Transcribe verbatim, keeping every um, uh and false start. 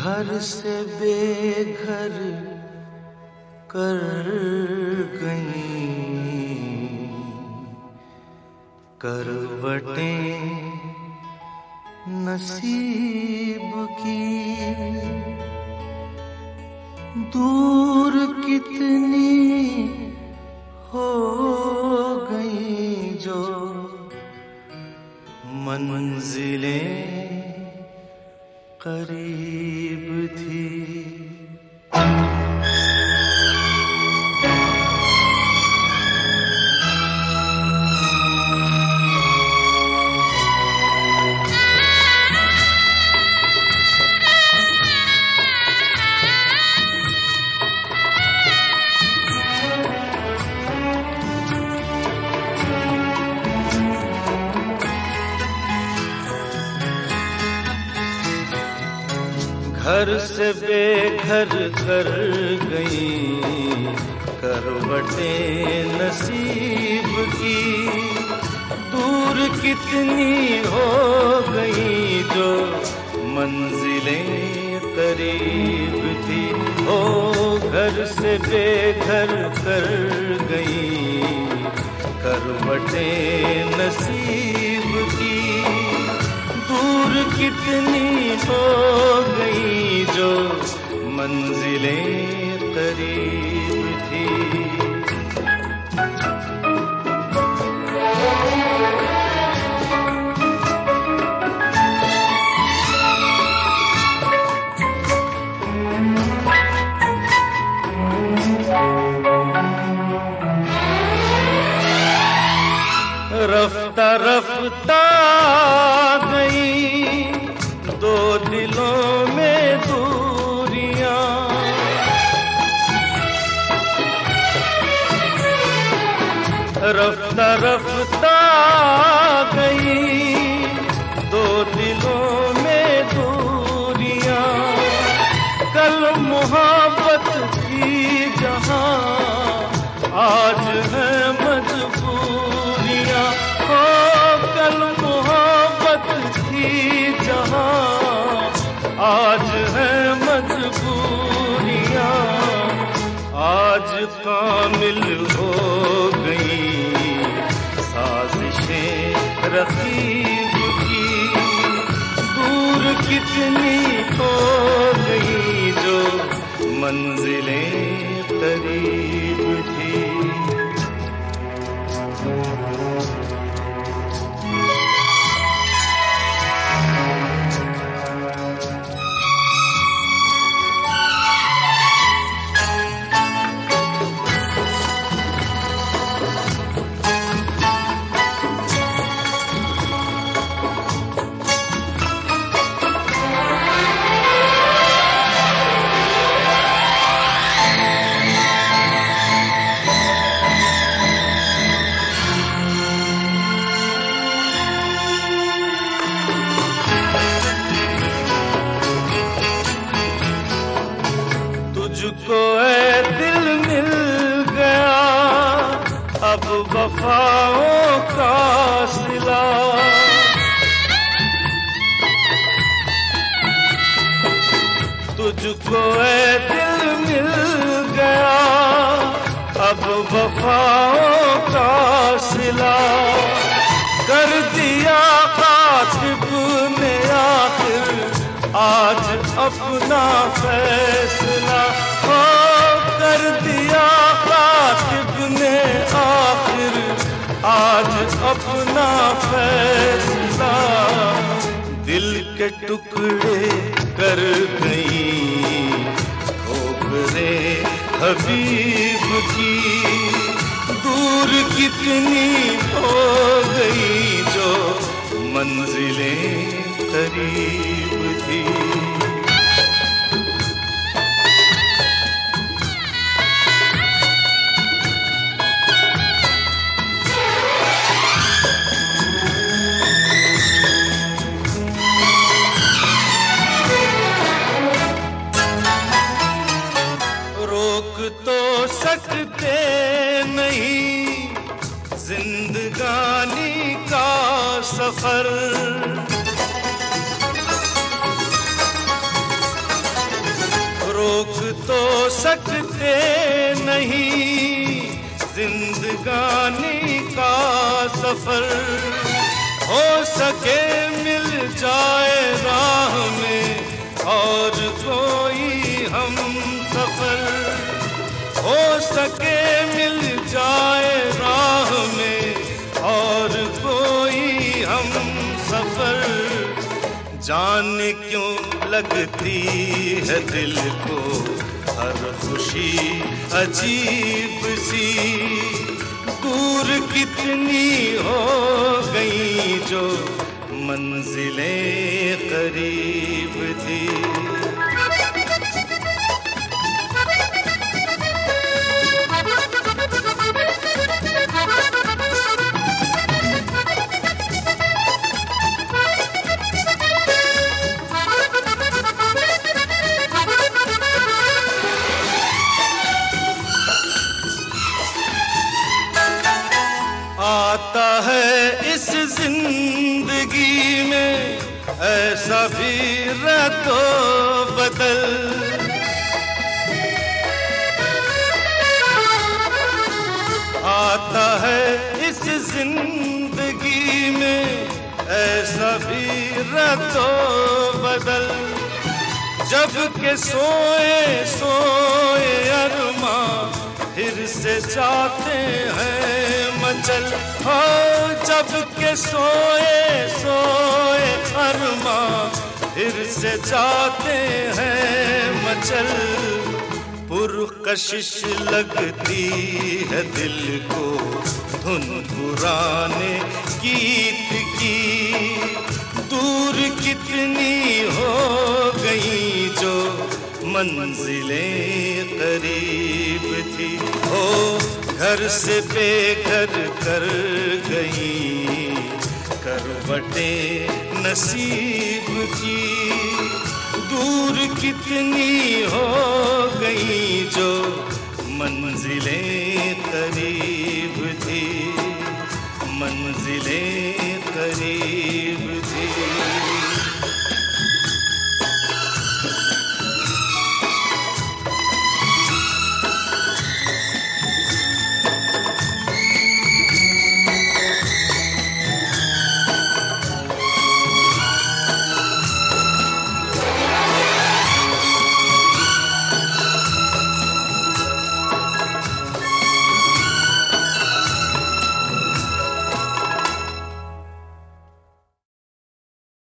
घर से बेघर कर गई करवटें नसीब की। दूर कितनी हो गई जो मंजिलें करीब थी। घर से बेघर कर गई करवटें नसीब की। दूर कितनी हो गई जो मंजिलें करीब थी। ओ घर से बेघर कर गई करवटें नसीब की। दूर कितनी हो गई जो मंजिलें करीब थी। रफ्ता रफ्ता गई दो दिलों में दूरियां। रफ्ता रफ्ता गई दो दिलों में दूरियां। कल मोहब्बत थी जहां आज है मजबूरियां। हो कल मोहब्बत थी जहां आज है मजबूरियां। आज कामिल हो गई साजिशें रकीब की। दूर कितनी हो गई जो मंजिलें करीब थी। तुझको ऐ दिल मिल गया अब वफाओं का सिला। तुझको ऐ दिल मिल गया अब वफाओं का सिला। कर दिया कातिब ने आखिर आज अपना फैसला। हो कर दिया कातिब ने आखिर आज अपना फैसला। दिल के टुकड़े कर गई ठोकरे हबीब की। दूर कितनी हो गई जो मंजिलें करीब थी। रोक तो सकते नहीं जिंदगानी का सफर। नहीं जिंदगानी का सफर, हो सके मिल जाए राह में और कोई हम सफर, हो सके मिल जाए राह में और कोई हम सफर। जाने क्यों लगती है दिल को हर खुशी अजीब सी, दूर कितनी हो गई जो मंजिलें करीब थी। आता है इस जिंदगी में ऐसा भी रद्दो बदल, आता है इस जिंदगी में ऐसा भी रद्दो बदल, जब के सोए सोए अरमां फिर से जाते हैं मचल, हो जब के सोए सोए अरमां फिर से जाते हैं मचल। पुरकशिश लगती है दिल को धुन पुराने गीत की, दूर कितनी हो गई जो मंजिलें करीब थी, हो घर से बेघर कर गई करवटें नसीब की, दूर कितनी हो गई जो मंजिलें करीब थी, मंजिलें करीब